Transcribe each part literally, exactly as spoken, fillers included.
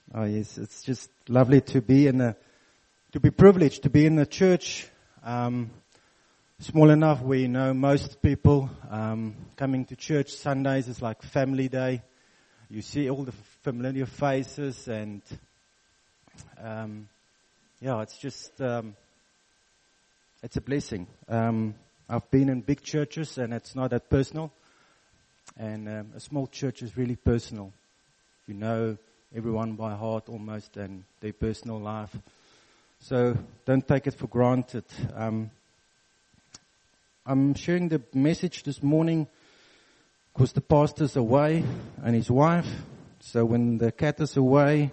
Oh yes, it's just lovely to be in a, to be privileged to be in a church, um, small enough where you know most people. Um, coming to church Sundays is like family day. You see all the familiar faces, and um, yeah, it's just um, it's a blessing. Um, I've been in big churches, and it's not that personal, and um, a small church is really personal. You know everyone by heart almost, and their personal life. So don't take it for granted. Um, I'm sharing the message this morning because the pastor's away and his wife. So when the cat is away,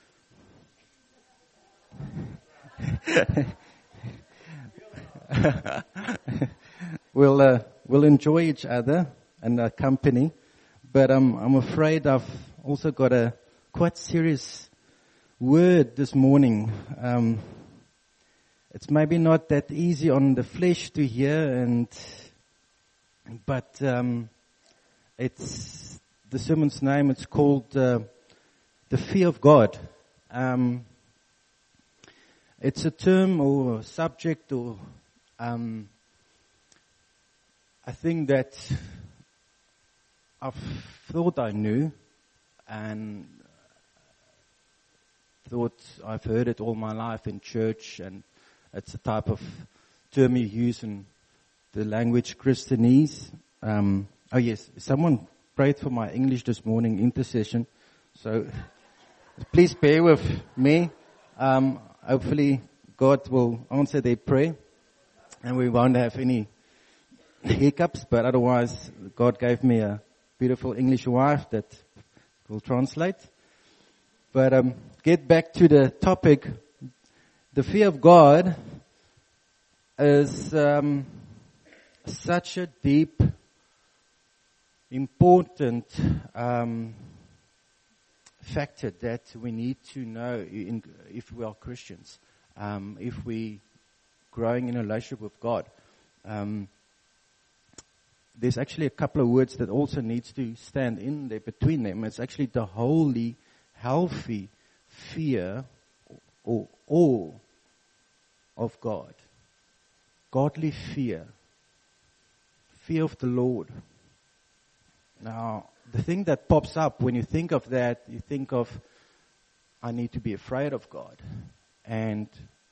we'll uh, we'll enjoy each other and our company. But um, I'm afraid I've also got a quite serious word this morning. Um, it's maybe not that easy on the flesh to hear, and but um, it's the sermon's name. It's called uh, the fear of God. Um, it's a term or a subject or um, a thing that I've thought I knew, and thought I've heard it all my life in church, and it's a type of term you use in the language Christianese. Um, oh yes, someone prayed for my English this morning, intercession. So please bear with me. Um, hopefully God will answer their prayer, and we won't have any hiccups. But otherwise, God gave me a beautiful English wife that will translate. But um, get back to the topic. The fear of God is um, such a deep, important um, factor that we need to know in, if we are Christians, um, if we growing in a relationship with God. Um, there's actually a couple of words that also needs to stand in there between them. It's actually the holy, healthy fear or awe of God. Godly fear. Fear of the Lord. Now, the thing that pops up when you think of that, you think of, I need to be afraid of God. And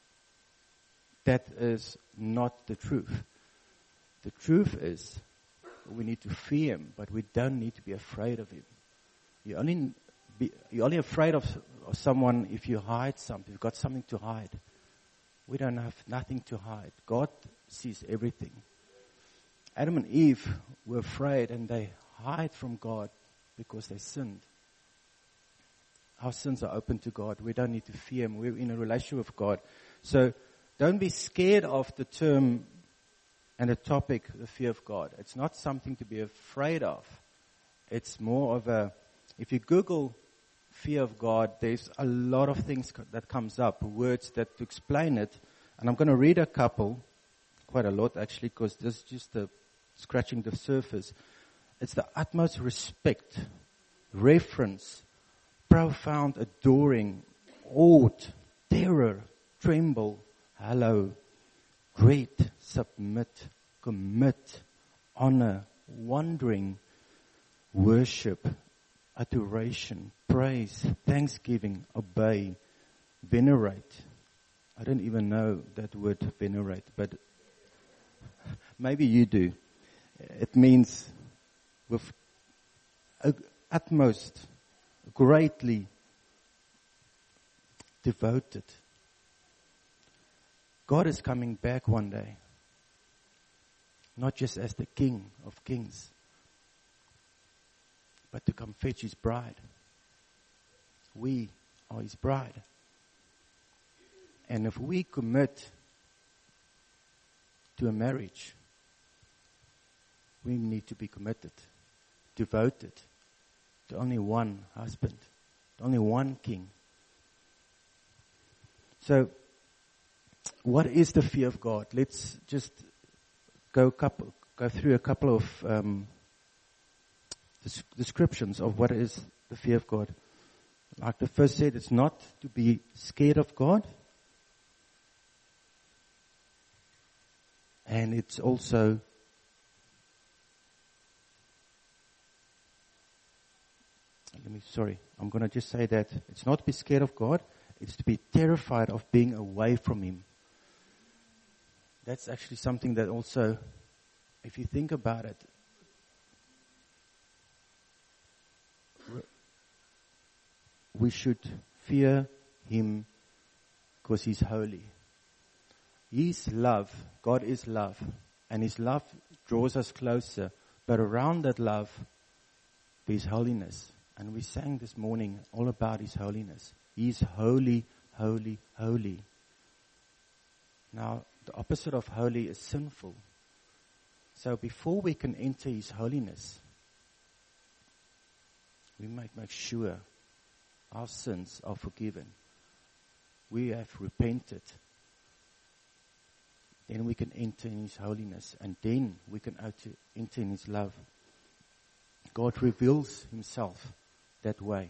that is not the truth. The truth is, we need to fear Him, but we don't need to be afraid of Him. You only be, you're only afraid of, of someone if you hide something. You've got something to hide. We don't have nothing to hide. God sees everything. Adam and Eve were afraid, and they hide from God because they sinned. Our sins are open to God. We don't need to fear Him. We're in a relationship with God. So don't be scared of the term and the topic, the fear of God. It's not something to be afraid of. It's more of a, if you Google fear of God, there's a lot of things that comes up, words that to explain it. And I'm going to read a couple, quite a lot actually, because this is just a, scratching the surface. It's the utmost respect, reverence, profound adoring, awed, terror, tremble, hallow, great, submit, commit, honor, wondering, worship, adoration, praise, thanksgiving, obey, venerate. I don't even know that word venerate, but maybe you do. It means with utmost, greatly devoted. God is coming back one day, not just as the King of Kings, but to come fetch His bride. We are His bride. And if we commit to a marriage, we need to be committed, devoted to only one husband, to only one king. So, what is the fear of God? Let's just go couple, go through a couple of um, descriptions of what is the fear of God. Like the first said, it's not to be scared of God. And it's also let me, sorry, I'm going to just say that it's not to be scared of God, it's to be terrified of being away from Him. That's actually something that also, if you think about it, we should fear Him because He's holy. He's love. God is love. And His love draws us closer. But around that love is holiness. And we sang this morning all about His holiness. He's holy, holy, holy. Now, the opposite of holy is sinful. So before we can enter His holiness, we might make sure our sins are forgiven. We have repented. Then we can enter in His holiness. And then we can enter in His love. God reveals Himself that way.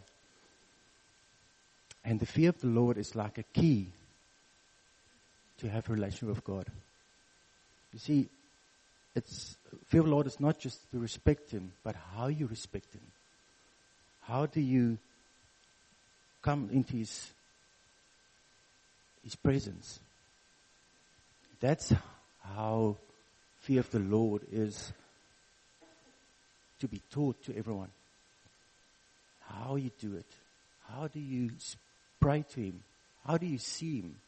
And the fear of the Lord is like a key to have a relationship with God. You see, it's fear of the Lord is not just to respect Him, but how you respect Him. How do you come into His His presence? That's how fear of the Lord is to be taught to everyone. How you do it. How do you pray to Him? How do you see Him?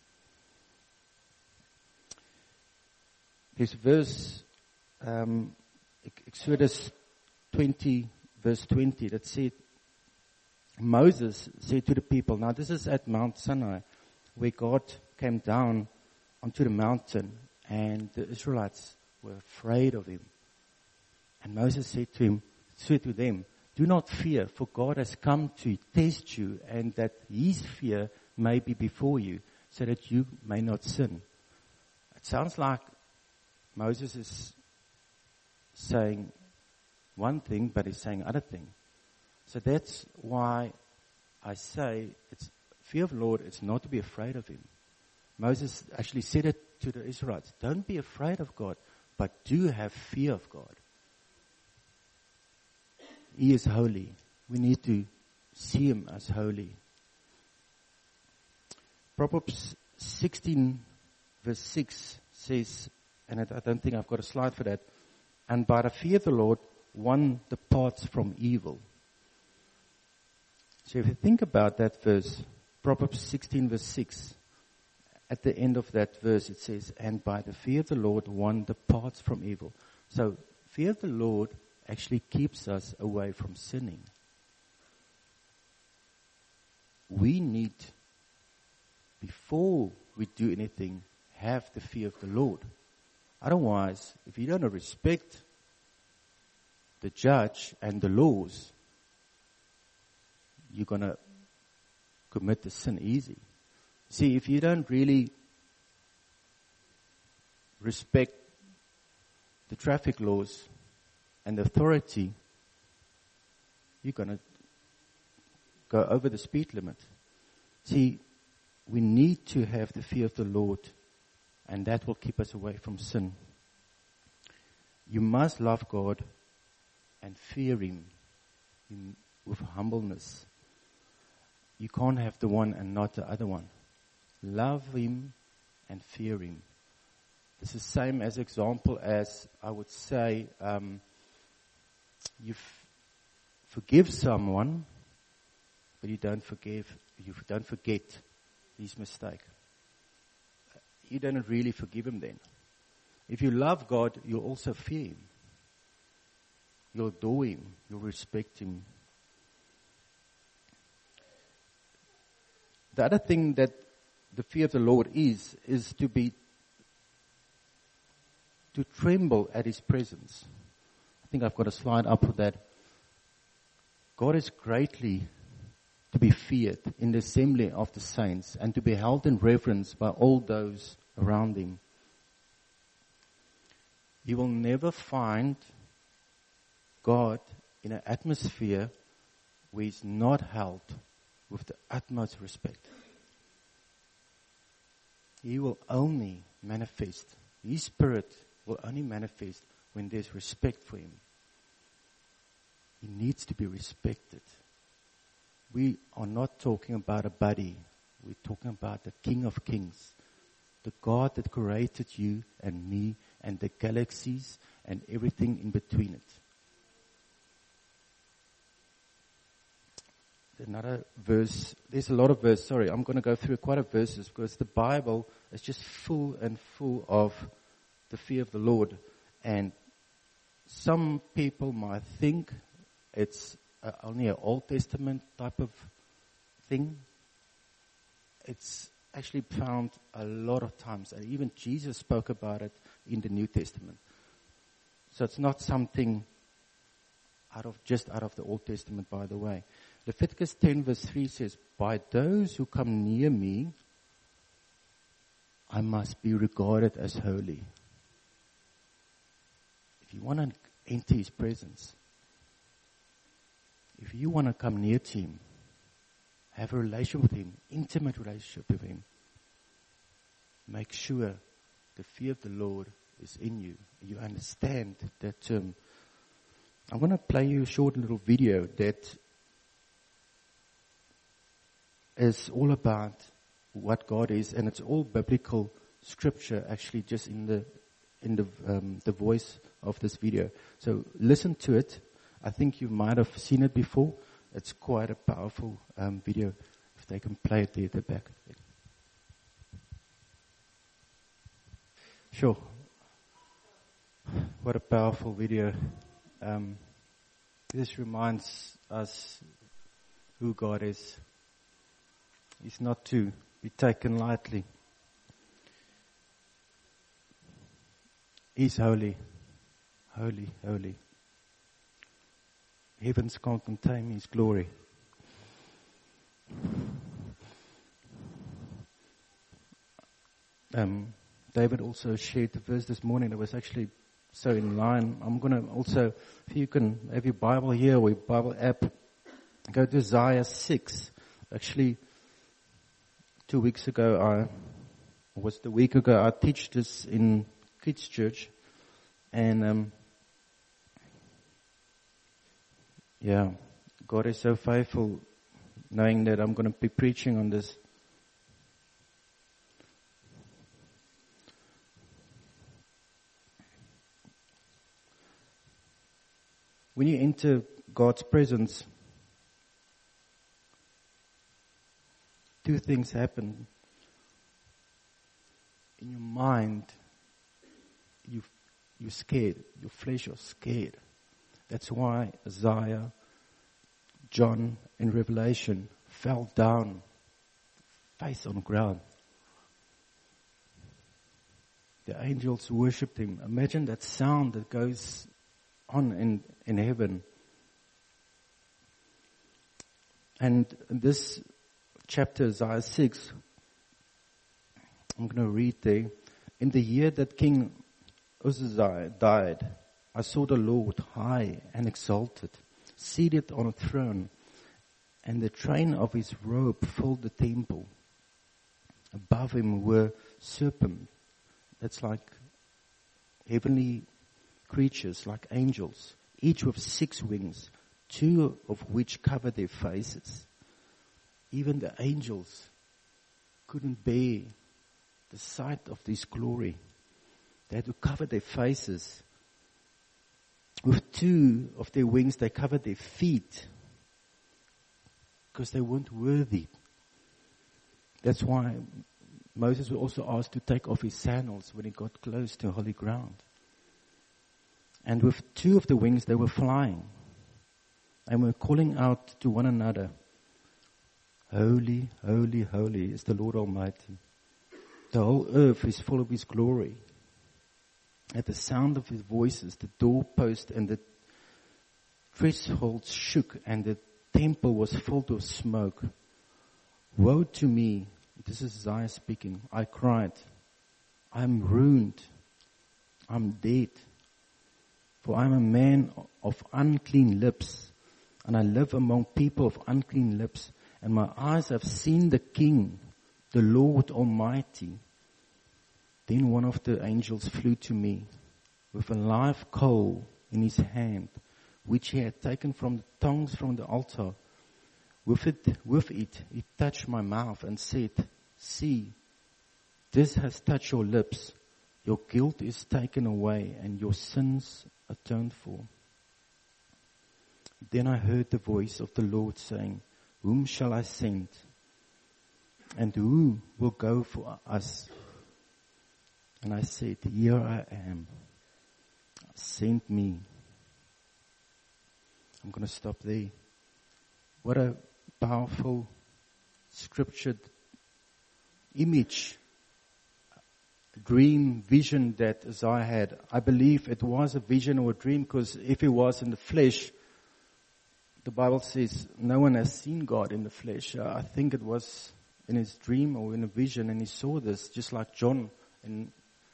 There's a verse, um, Exodus twenty, verse twenty, that said, Moses said to the people, now this is at Mount Sinai, where God came down onto the mountain, and the Israelites were afraid of Him. And Moses said to him, said to them, do not fear, for God has come to test you, and that His fear may be before you, so that you may not sin. It sounds like Moses is saying one thing, but he's saying other thing. So that's why I say it's fear of the Lord. It's not to be afraid of Him. Moses actually said it to the Israelites. Don't be afraid of God, but do have fear of God. He is holy. We need to see Him as holy. Proverbs sixteen verse six says, and I don't think I've got a slide for that, and by the fear of the Lord, one departs from evil. So if you think about that verse, Proverbs sixteen verse six, at the end of that verse it says, and by the fear of the Lord, one departs from evil. So fear of the Lord actually keeps us away from sinning. We need, before we do anything, have the fear of the Lord. Otherwise, if you don't respect the judge and the laws, you're going to commit the sin easy. See, if you don't really respect the traffic laws and the authority, you're going to go over the speed limit. See, we need to have the fear of the Lord, and that will keep us away from sin. You must love God and fear Him in, with humbleness. You can't have the one and not the other one. Love Him and fear Him. This is the same as example as I would say, um, you f- forgive someone, but you don't forgive, you don't forget his mistake. You don't really forgive him then. If you love God, you'll also fear Him. You'll adore Him. You'll respect Him. The other thing that the fear of the Lord is, is to be, to tremble at His presence. I think I've got a slide up for that. God is greatly to be feared in the assembly of the saints and to be held in reverence by all those around Him. You will never find God in an atmosphere where He's not held with the utmost respect. He will only manifest, His Spirit will only manifest when there's respect for Him. He needs to be respected. We are not talking about a buddy. We're talking about the King of Kings, the God that created you and me and the galaxies and everything in between it. Another verse, there's a lot of verses, sorry, I'm going to go through quite a verses because the Bible is just full and full of the fear of the Lord. And some people might think it's uh, only an Old Testament type of thing. It's actually found a lot of times, and even Jesus spoke about it in the New Testament. So it's not something out of just out of the Old Testament, by the way. Leviticus ten verse three says, by those who come near me, I must be regarded as holy. If you want to enter His presence, if you want to come near to Him, have a relationship with Him, intimate relationship with Him, make sure the fear of the Lord is in you. You understand that term. I'm going to play you a short little video that is all about what God is, and it's all biblical scripture, actually, just in the in the um, the voice of this video. So listen to it. I think you might have seen it before. It's quite a powerful um, video. If they can play it there at the back. Sure. What a powerful video. Um, this reminds us who God is. He's not to be taken lightly. He's holy. Holy, holy. Heavens can't contain His glory. Um, David also shared the verse this morning that was actually so in line. I'm going to also, if you can have your Bible here or your Bible app, go to Isaiah six. Actually, two weeks ago, I, or was it a week ago, I teach this in kids' church. And, um, yeah, God is so faithful, knowing that I'm going to be preaching on this. When you enter God's presence, two things happen. In your mind, you, you're scared. Your flesh is scared. That's why Isaiah, John, and Revelation fell down, face on the ground. The angels worshipped Him. Imagine that sound that goes on in, in heaven. And in this chapter, Isaiah six, I'm going to read there. In the year that King Uzziah died, I saw the Lord high and exalted, seated on a throne, and the train of His robe filled the temple. Above Him were serpents, that's like heavenly creatures, like angels, each with six wings, two of which covered their faces. Even the angels couldn't bear the sight of this glory. They had to cover their faces. With two of their wings, they covered their feet because they weren't worthy. That's why Moses was also asked to take off his sandals when he got close to holy ground. And with two of the wings, they were flying and were calling out to one another, Holy, holy, holy is the Lord Almighty. The whole earth is full of His glory. At the sound of His voices, the doorpost and the thresholds shook, and the temple was filled with smoke. Woe to me, this is Isaiah speaking, I cried, I am ruined, I am dead, for I am a man of unclean lips, and I live among people of unclean lips, and my eyes have seen the King, the Lord Almighty. Then one of the angels flew to me with a live coal in his hand, which he had taken from the tongs from the altar. With it, with it, he touched my mouth and said, "See, this has touched your lips. Your guilt is taken away and your sins atoned for." Then I heard the voice of the Lord saying, "Whom shall I send? And who will go for us?" And I said, "Here I am. Send me." I'm going to stop there. What a powerful scriptured image, dream, vision that Isaiah had. I believe it was a vision or a dream, because if it was in the flesh, the Bible says no one has seen God in the flesh. Uh, I think it was in his dream or in a vision, and he saw this, just like John in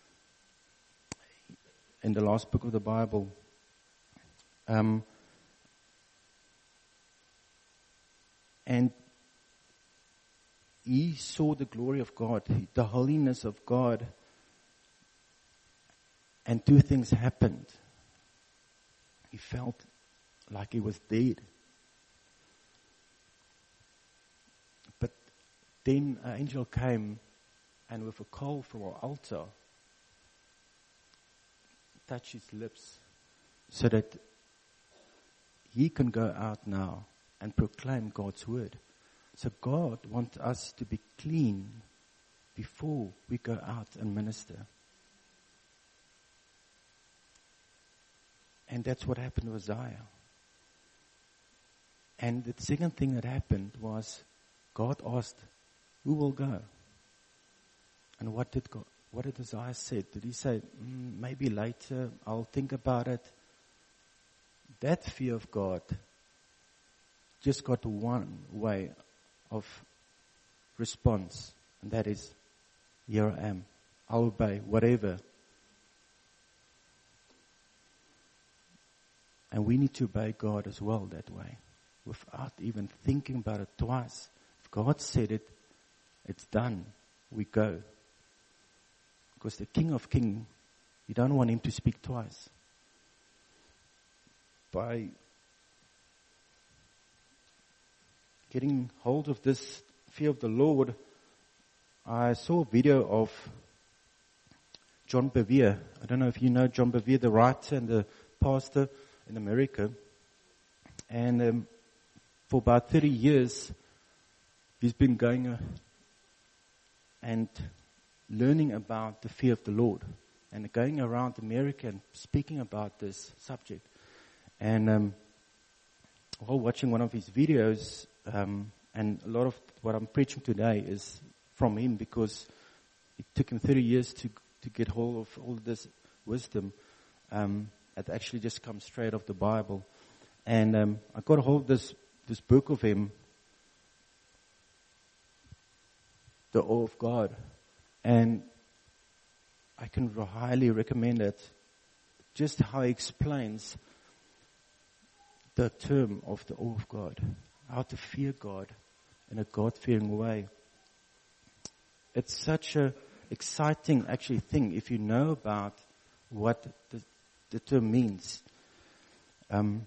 in the last book of the Bible. Um, and he saw the glory of God, the holiness of God, and two things happened. He felt like he was dead. But then an angel came, and with a coal from our altar, touched his lips so that he can go out now and proclaim God's word. So God wants us to be clean before we go out and minister. And that's what happened to Isaiah. And the second thing that happened was God asked, "Who will go?" And what did God, what did Isaiah say? Did he say, mm, maybe later, I'll think about it? That fear of God just got one way of response, and that is, "Here I am. I'll obey whatever." And we need to obey God as well that way, without even thinking about it twice. If God said it, it's done. We go. Because the King of Kings, you don't want him to speak twice. By getting hold of this fear of the Lord, I saw a video of John Bevere. I don't know if you know John Bevere, the writer and the pastor in America. And um, for about thirty years, he's been going uh, and learning about the fear of the Lord, and going around America and speaking about this subject. And um, while watching one of his videos, um, and a lot of what I'm preaching today is from him, because it took him thirty years to to get hold of all this wisdom. Um, it actually just comes straight off the Bible. And um, I got hold of this this book of him, The Awe of God. And I can highly recommend it. Just how he explains the term of the awe of God, how to fear God in a God-fearing way. It's such a exciting, actually, thing if you know about what the, the term means. Um,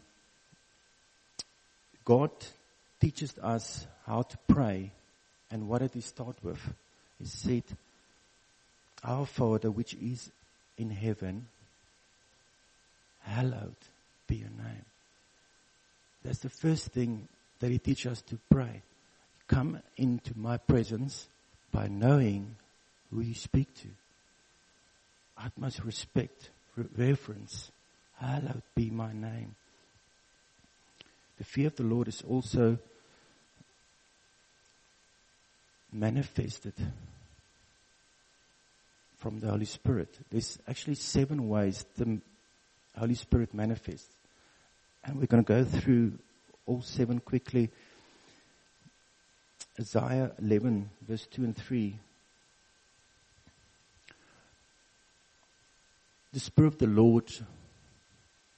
God teaches us how to pray, and what did he start with? He said, "Our Father which is in heaven, hallowed be your name." That's the first thing that he teaches us to pray. Come into my presence by knowing who you speak to. Utmost respect, reverence. Hallowed be my name. The fear of the Lord is also manifested from the Holy Spirit. There's actually seven ways the Holy Spirit manifests. And we're going to go through all seven quickly. Isaiah eleven, verse two and three. The Spirit of the Lord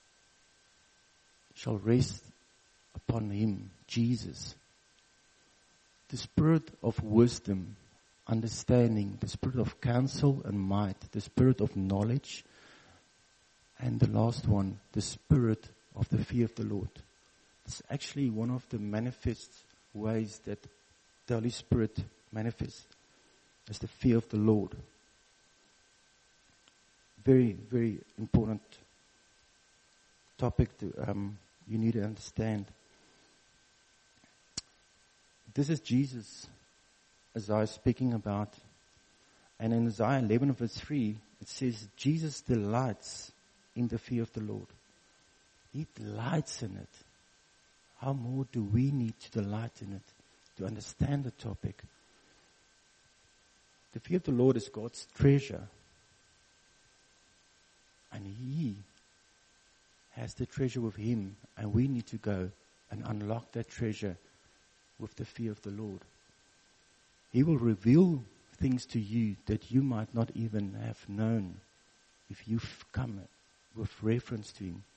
shall rest upon him, Jesus, the spirit of wisdom, understanding, the spirit of counsel and might, the spirit of knowledge, and the last one, the spirit of the fear of the Lord. It's actually one of the manifest ways that the Holy Spirit manifests, is the fear of the Lord. Very, very important topic to um, you need to understand. This is Jesus, Isaiah is speaking about. And in Isaiah eleven verse three, it says, Jesus delights in the fear of the Lord. He delights in it. How more do we need to delight in it, to understand the topic? The fear of the Lord is God's treasure. And He has the treasure with Him, and we need to go and unlock that treasure with the fear of the Lord. He will reveal things to you that you might not even have known if you've come with reference to Him.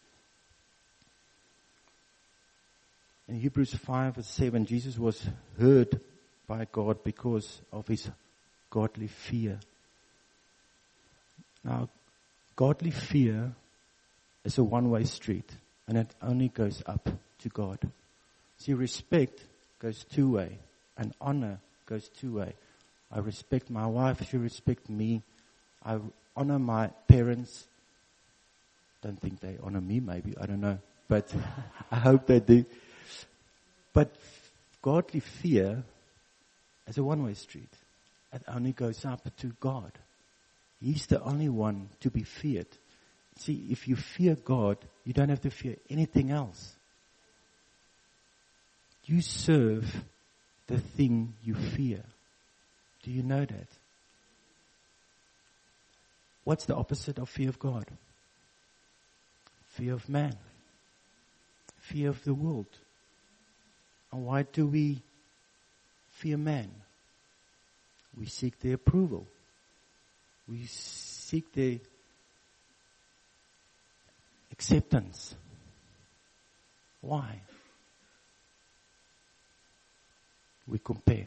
In Hebrews five verse seven, Jesus was heard by God because of His godly fear. Now, godly fear is a one-way street, and it only goes up to God. See, respect goes two-way, and honor goes two-way. I respect my wife, she respects me. I honor my parents. Don't think they honor me, maybe, I don't know. But I hope they do. But godly fear is a one-way street. It only goes up to God. He's the only one to be feared. See, if you fear God, you don't have to fear anything else. You serve the thing you fear. Do you know that? What's the opposite of fear of God? Fear of man. Fear of the world. And why do we fear man? We seek their approval. We seek their acceptance. Why? We compare.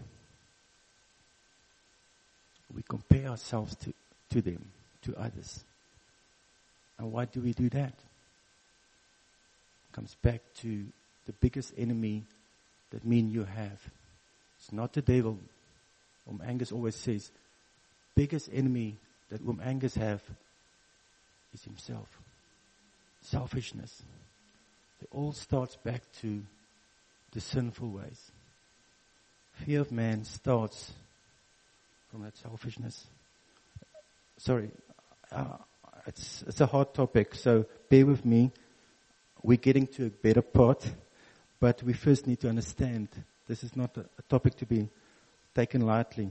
We compare ourselves to, to them, to others. And why do we do that? It comes back to the biggest enemy that me and you have. It's not the devil. Um Angus always says, biggest enemy that Um Angus have is himself. Selfishness. It all starts back to the sinful ways. Fear of man starts from that selfishness. Sorry, uh, it's, it's a hard topic, so bear with me. We're getting to a better part, but we first need to understand this is not a, a topic to be taken lightly.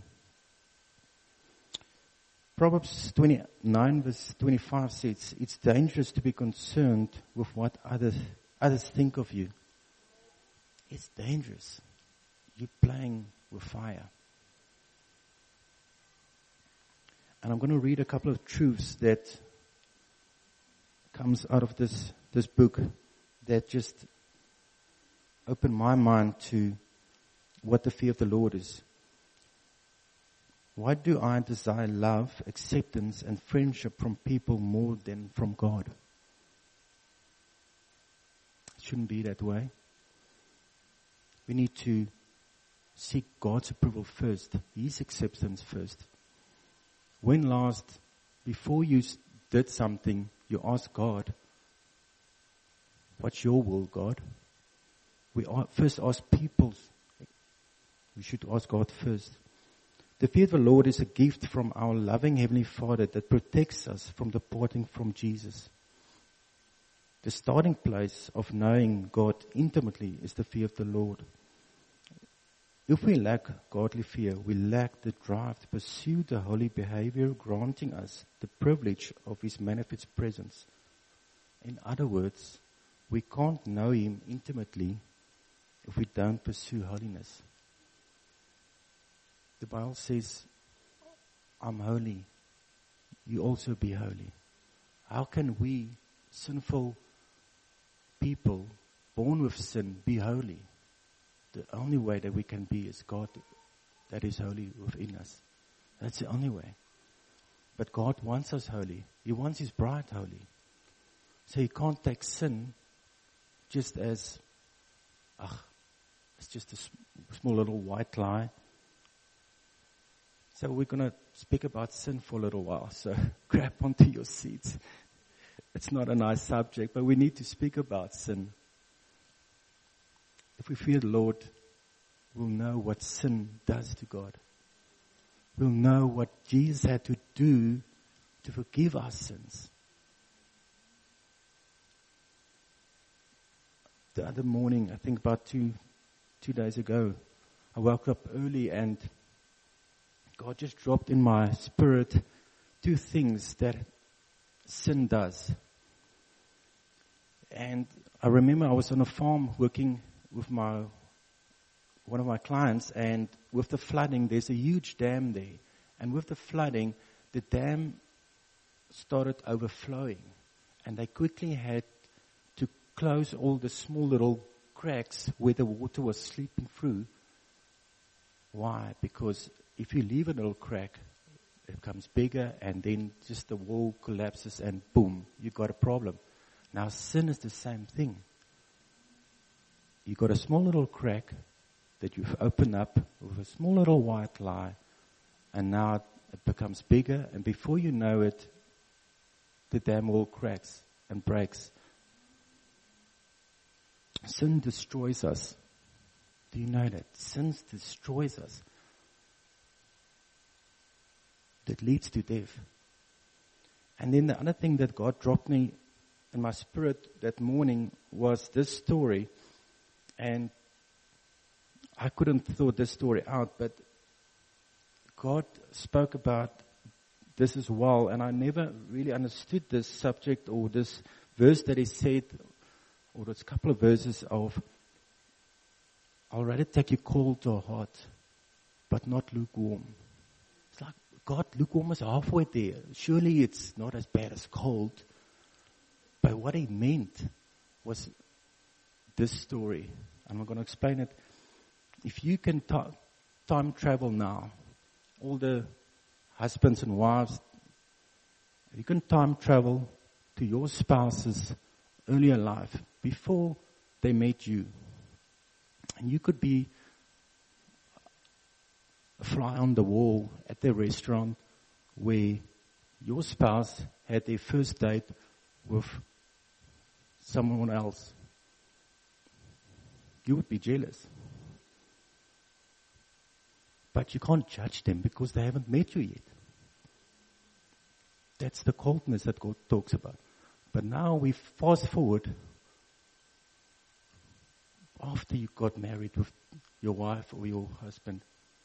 Proverbs twenty-nine verse twenty-five says, it's dangerous to be concerned with what others, others think of you. It's dangerous. You're playing with fire. And I'm going to read a couple of truths that comes out of this, this book that just open my mind to what the fear of the Lord is. Why do I desire love, acceptance, and friendship from people more than from God? It shouldn't be that way. We need to seek God's approval first, His acceptance first. When last, before you did something, you asked God, what's your will, God? We first ask people's. We should ask God first. The fear of the Lord is a gift from our loving Heavenly Father that protects us from departing from Jesus. The starting place of knowing God intimately is the fear of the Lord. If we lack godly fear, we lack the drive to pursue the holy behavior, granting us the privilege of His manifest presence. In other words, we can't know Him intimately if we don't pursue holiness. The Bible says, I'm holy. You also be holy. How can we, sinful people, born with sin, be holy? The only way that we can be is God that is holy within us. That's the only way. But God wants us holy. He wants His bride holy. So He can't take sin just as, ah, it's just a sm- small little white lie. So we're going to speak about sin for a little while. So grab onto your seats. It's not a nice subject, but we need to speak about sin. If we fear the Lord, we'll know what sin does to God. We'll know what Jesus had to do to forgive our sins. The other morning, I think about two, two days ago, I woke up early and God just dropped in my spirit two things that sin does. And I remember I was on a farm working with my one of my clients, and with the flooding, there's a huge dam there. And with the flooding, the dam started overflowing. And they quickly had to close all the small little cracks where the water was slipping through. Why? Because if you leave a little crack, it becomes bigger, and then just the wall collapses, and boom, you got a problem. Now, sin is the same thing. You got a small little crack that you've opened up with a small little white lie, and now it becomes bigger, and before you know it, the dam wall cracks and breaks. Sin destroys us. Do you know that? Sin destroys us. That leads to death. And then the other thing that God dropped me in my spirit that morning was this story. And I couldn't thought this story out, but God spoke about this as well, and I never really understood this subject or this verse that He said, or this couple of verses of, I'll rather take you cold or hot, but not lukewarm. It's like, God, lukewarm is halfway there. Surely it's not as bad as cold. But what He meant was this story. And I'm going to explain it. If you can t- time travel now, all the husbands and wives, if you can time travel to your spouse's earlier life, before they met you, and you could be a fly on the wall at the restaurant where your spouse had their first date with someone else, you would be jealous. But you can't judge them because they haven't met you yet. That's the coldness that God talks about. But now we fast forward after you got married with your wife or your husband.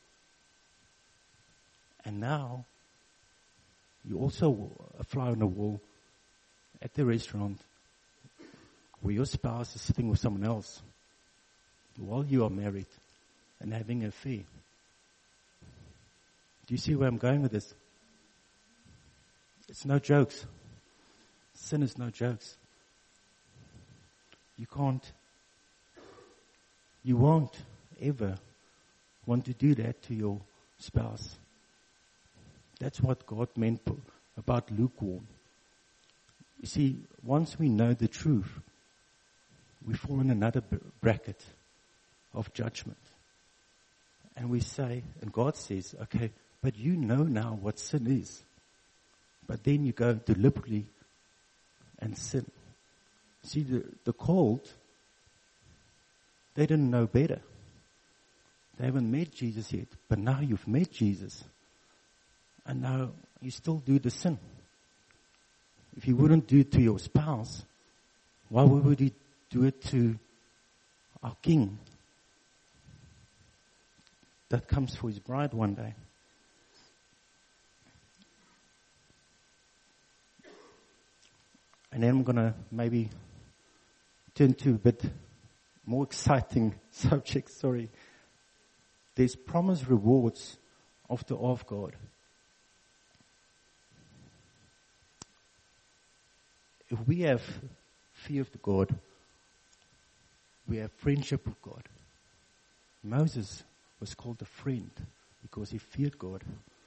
And now you also a fly on the wall at the restaurant where your spouse is sitting with someone else while you are married and having an affair. Do you see where I'm going with this? It's no jokes. Sin is no jokes. You can't, you won't ever want to do that to your spouse. That's what God meant about lukewarm. You see, once we know the truth, we fall in another bracket of judgment. And we say, and God says, okay, but you know now what sin is. But then you go deliberately and sin. See, the, the called, they didn't know better. They haven't met Jesus yet. But now you've met Jesus. And now you still do the sin. If you wouldn't do it to your spouse, why would you do it to our King that comes for His bride one day? And then I'm going to maybe turn to a bit more exciting subject. Sorry. There's promised rewards of the awe of God. If we have fear of the God, we have friendship with God. Moses was called a friend because he feared God.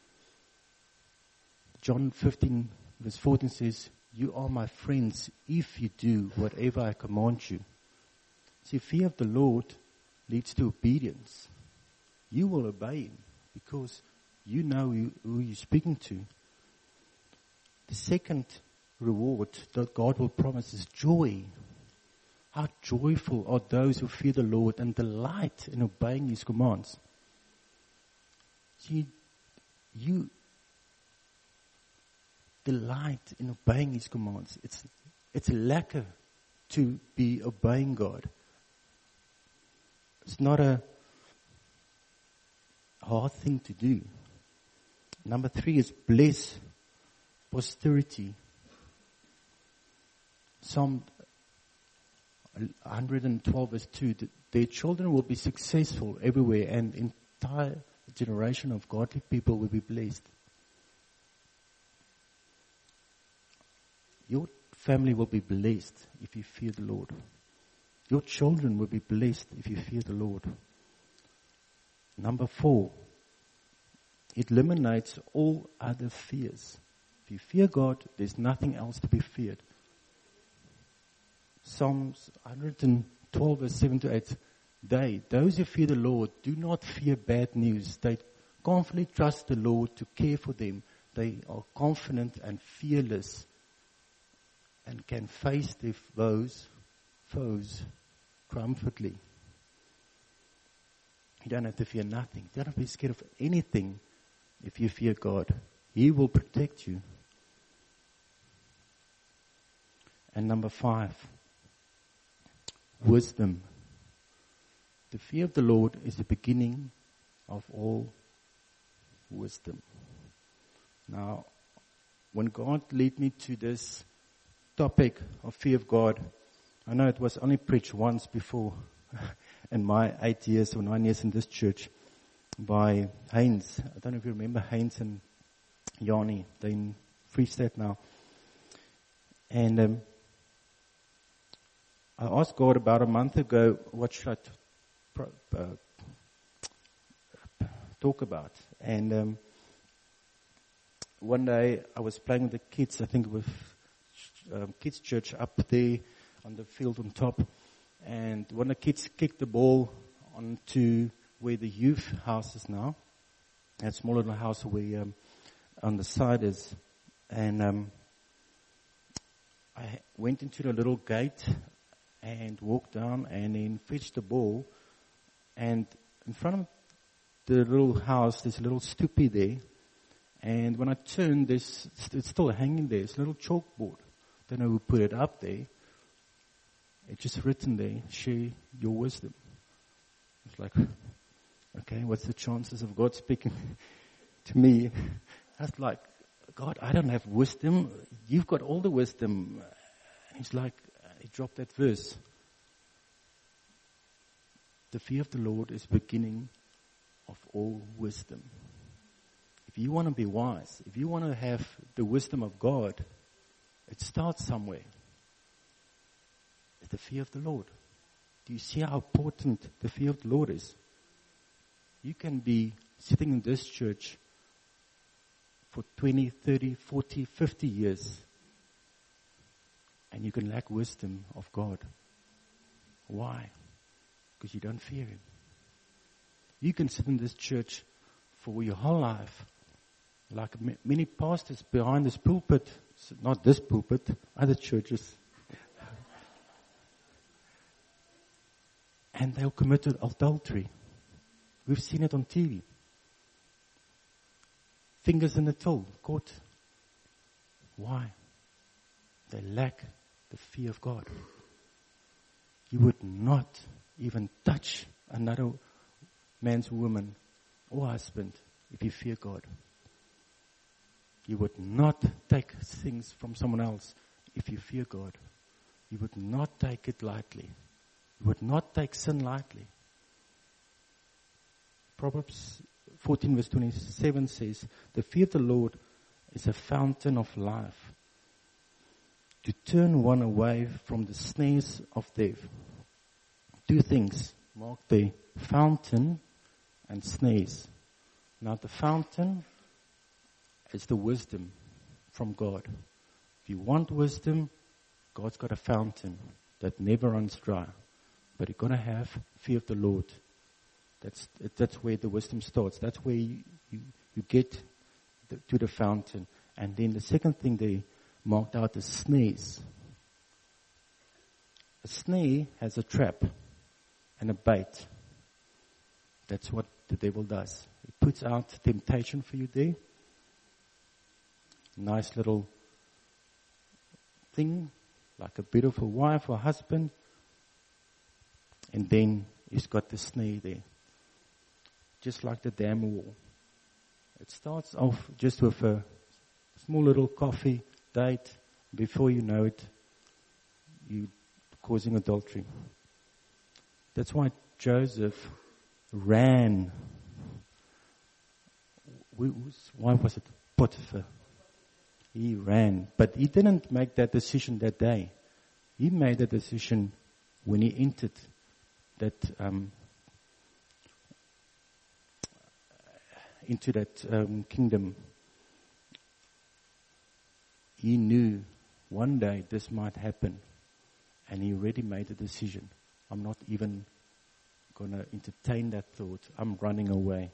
John fifteen verse fourteen says, you are my friends if you do whatever I command you. See, fear of the Lord leads to obedience. You will obey him because you know who you're speaking to. The second reward that God will promise is joy. How joyful are those who fear the Lord and delight in obeying his commands. See, you delight in obeying his commands. It's, it's lekker to be obeying God. It's not a hard thing to do. Number three is bless posterity. Psalm one twelve verse two, their children will be successful everywhere and entire generation of godly people will be blessed. Your family will be blessed if you fear the Lord. Your children will be blessed if you fear the Lord. Number four, it eliminates all other fears. If you fear God, there's nothing else to be feared. Psalms one twelve verse seven to eight. They, those who fear the Lord, do not fear bad news. They confidently trust the Lord to care for them. They are confident and fearless and can face their foes, foes triumphantly. You don't have to fear nothing. You don't have to be scared of anything if you fear God. He will protect you. And number five, wisdom. The fear of the Lord is the beginning of all wisdom. Now, when God led me to this topic of fear of God, I know it was only preached once before in my eight years or nine years in this church by Heinz. I don't know if you remember Heinz and Yanni. They're in Free State now. And um, I asked God about a month ago, what should I t- pro- uh, talk about? And um, one day I was playing with the kids, I think with um, kids' church up there on the field on top. And one of the kids kicked the ball onto where the youth house is now. That small little house where um, on the side is. And um, I went into the little gate and walked down and then fetched the ball. And in front of the little house, there's a little stoopy there. And when I turned, there's, it's still hanging there. It's a little chalkboard. Don't know who put it up there. It's just written there, share your wisdom. It's like, okay, what's the chances of God speaking to me? I was like, God, I don't have wisdom. You've got all the wisdom. And he's like, he dropped that verse. The fear of the Lord is the beginning of all wisdom. If you want to be wise, if you want to have the wisdom of God, it starts somewhere. It's the fear of the Lord. Do you see how important the fear of the Lord is? You can be sitting in this church for twenty, thirty, forty, fifty years and you can lack wisdom of God. Why? Because you don't fear Him. You can sit in this church for your whole life, like many pastors behind this pulpit, not this pulpit, other churches, and they'll commit adultery. We've seen it on T V. Fingers in the till, caught. Why? They lack the fear of God. You would not even touch another man's woman or husband if you fear God. You would not take things from someone else if you fear God. You would not take it lightly. You would not take sin lightly. Proverbs fourteen verse twenty-seven says, the fear of the Lord is a fountain of life, to turn one away from the snares of death. Two things marked there fountain and snares. Now the fountain is the wisdom from God. If you want wisdom, God's got a fountain that never runs dry. But you've got to have fear of the Lord. That's that's where the wisdom starts. That's where you, you, you get the, to the fountain. And then the second thing they marked out is snares. A snare has a trap and a bait. That's what the devil does. He puts out temptation for you there. Nice little thing, like a beautiful wife or husband. And then he's got the snare there. Just like the dam wall. It starts off just with a small little coffee date. Before you know it, you're causing adultery. That's why Joseph ran. Why was it Potiphar? He ran. But he didn't make that decision that day. He made a decision when he entered that um, into that um, kingdom. He knew one day this might happen, and he already made a decision. I'm not even going to entertain that thought. I'm running away.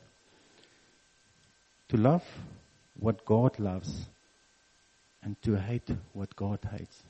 To love what God loves and to hate what God hates.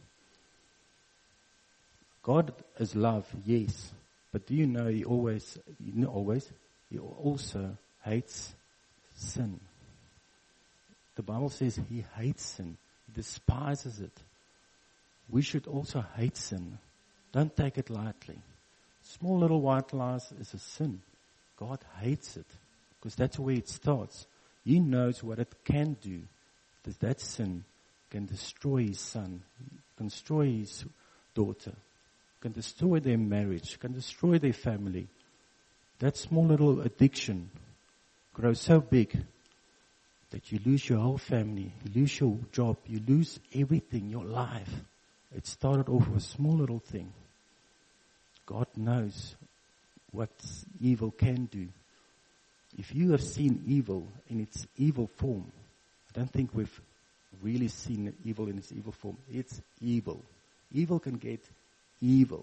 God is love, yes. But do you know he always, you know always, he also hates sin. The Bible says he hates sin. He despises it. We should also hate sin. Don't take it lightly. Small little white lies is a sin. God hates it because that's where it starts. He knows what it can do. That that sin can destroy his son, can destroy his daughter, can destroy their marriage, can destroy their family. That small little addiction grows so big that you lose your whole family, you lose your job, you lose everything, your life. It started off with a small little thing. God knows what evil can do. If you have seen evil in its evil form, I don't think we've really seen evil in its evil form. It's evil. Evil can get evil.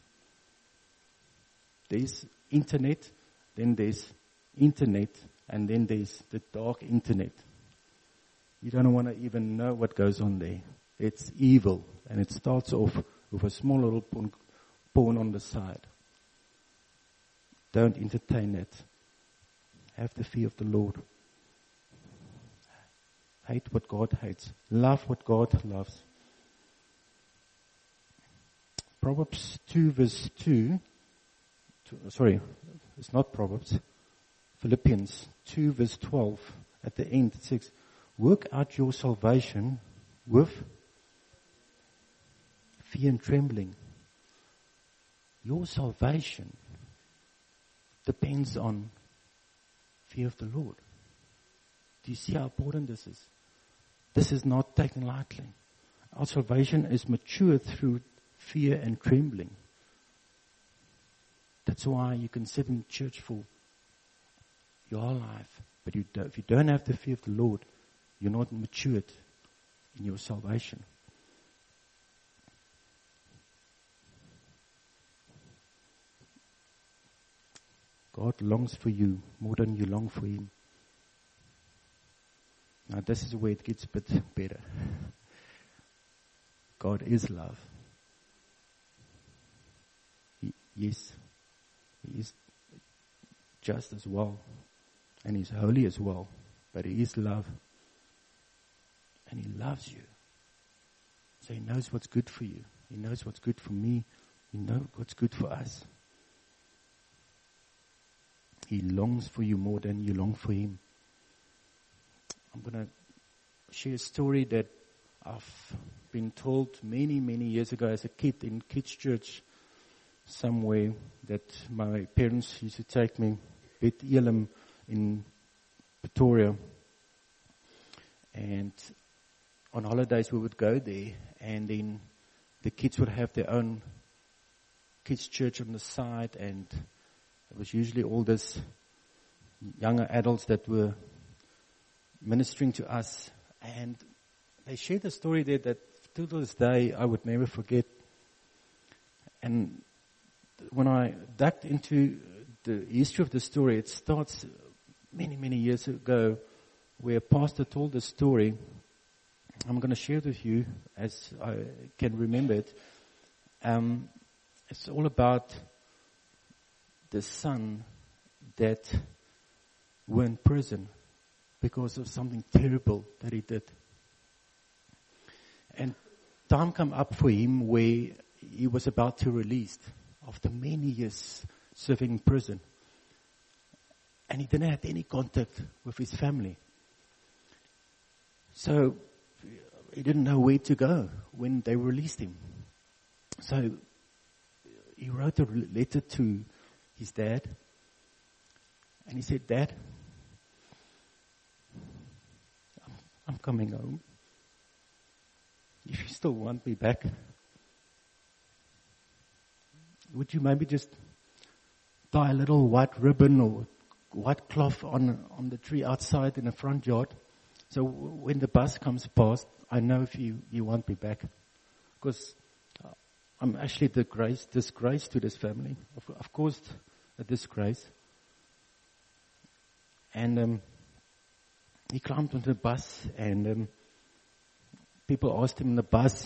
There's internet, then there's internet, and then there's the dark internet. You don't want to even know what goes on there. It's evil, and it starts off with a small little pawn on the side. Don't entertain it. Have the fear of the Lord. Hate what God hates. Love what God loves. Proverbs two verse two. two sorry, it's not Proverbs. Philippians two verse twelve. At the end it says, work out your salvation with fear and trembling. Your salvation depends on fear of the Lord. Do you see how important this is? This is not taken lightly. Our salvation is matured through fear and trembling. That's why you can sit in church for your whole life. But you don't, if you don't have the fear of the Lord, you're not matured in your salvation. God longs for you more than you long for Him. Now this is where it gets a bit better. God is love. He, yes, He is just as well. And He's holy as well. But He is love. And He loves you. So He knows what's good for you. He knows what's good for me. He knows what's good for us. He longs for you more than you long for Him. I'm going to share a story that I've been told many, many years ago as a kid in kids' church somewhere, that my parents used to take me, Beth Elam in Pretoria. And on holidays we would go there, and then the kids would have their own kids' church on the side, and it was usually all these younger adults that were ministering to us, and they shared a story there that to this day I would never forget. And when I dug into the history of the story, it starts many, many years ago, where a pastor told the story. I'm going to share it with you as I can remember it. Um, it's all about the son that were in prison because of something terrible that he did. And time came up for him where he was about to released after many years serving in prison. And he didn't have any contact with his family. So he didn't know where to go when they released him. So he wrote a letter to his dad. And he said, Dad, I'm, I'm coming home. If you still want me back, would you maybe just tie a little white ribbon or white cloth on on the tree outside in the front yard? So w- when the bus comes past, I know if you, you want me back. Because I'm actually disgrace, disgrace to this family. Of, of course, a disgrace. And um, he climbed onto the bus, and um, people asked him in the bus,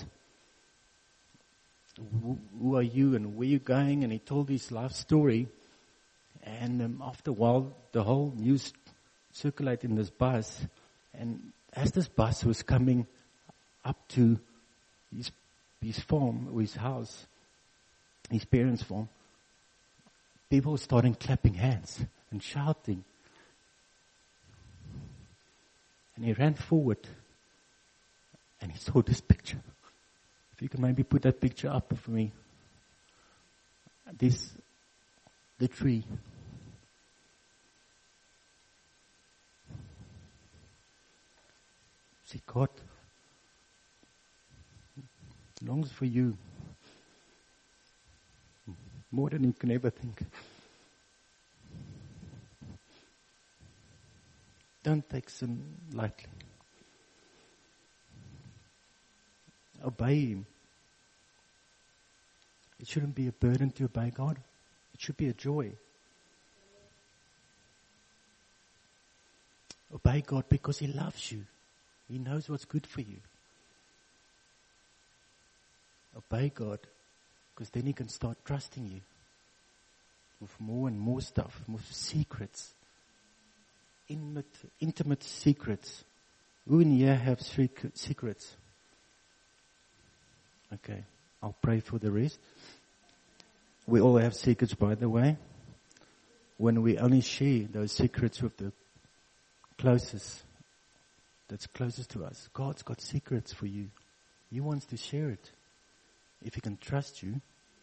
who, who are you and where are you going? And he told his life story. And um, after a while, the whole news circulated in this bus. And as this bus was coming up to his, his farm, or his house, his parents' farm, people were starting clapping hands and shouting. And he ran forward and he saw this picture. If you can maybe put that picture up for me. This, the tree. See, God longs for you more than you can ever think. Don't take sin lightly. Obey Him. It shouldn't be a burden to obey God. It should be a joy. Obey God because He loves you. He knows what's good for you. Obey God because then He can start trusting you with more and more stuff, more secrets. Intimate, intimate secrets. Who in here have secrets? Okay, I'll pray for the rest. We all have secrets, by the way. When we only share those secrets with the closest, that's closest to us. God's got secrets for you. He wants to share it. If He can trust you.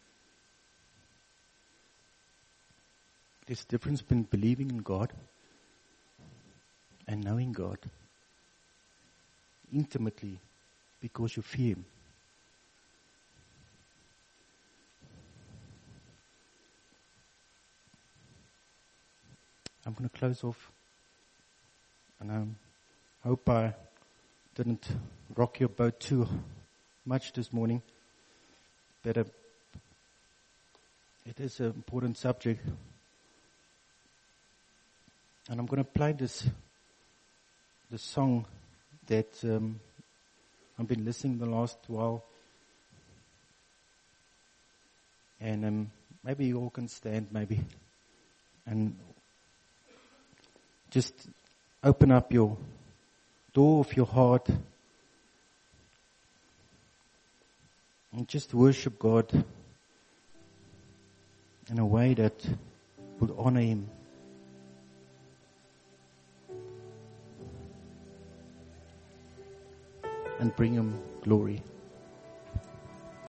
There's a difference between believing in God and knowing God intimately because you fear Him. I'm going to close off, and I hope I didn't rock your boat too much this morning, but uh, it is an important subject, and I'm going to play this the song that um, I've been listening the last while, and um, maybe you all can stand, maybe, and just open up your door of your heart and just worship God in a way that will honor Him. And bring Him glory.